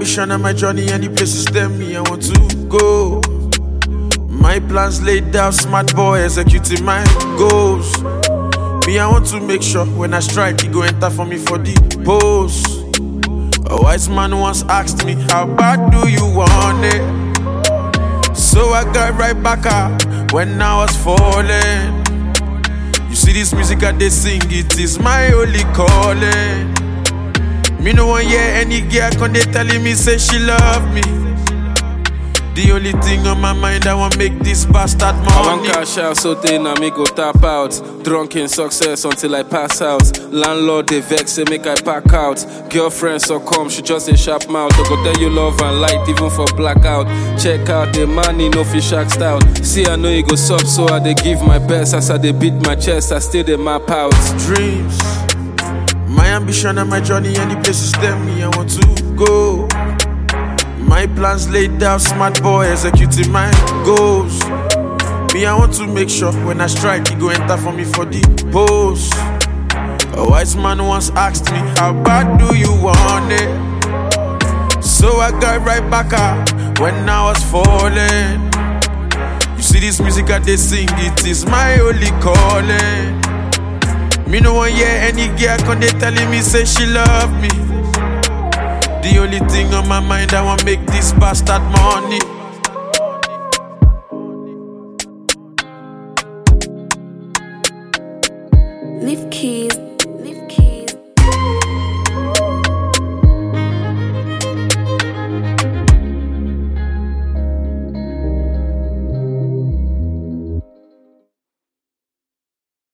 ambition and my journey, any places tell me I want to go. My plans laid out, smart boy executing my goals. Me, I want to make sure when I strike, he go enter for me for the post. A wise man once asked me, how bad do you want it? So I got right back up when I was falling. You see this music I they sing, it is my only calling. Me no one hear any girl come they telling me say she love me. The only thing on my mind, I want make this bastard money. I want cash out, so then I me go tap out. Drunk in success until I pass out. Landlord they vex, say make I pack out. Girlfriend so come, she just a sharp mouth. I go tell you love and light even for blackout. Check out the money, no fish asked out. See I know you go sub, so I they give my best. As I they beat my chest, I still they map out. Dreams, my ambition and my journey, any places tell me I want to go. My plans laid out, smart boy executing my goals. Me, I want to make sure when I strike, he go enter for me for the post. A wise man once asked me, how bad do you want it? So I got right back up when I was falling. You see this music I they sing, it is my only calling. Me no one hear any girl come they telling me say she love me. The only thing on my mind, I want make this bastard money.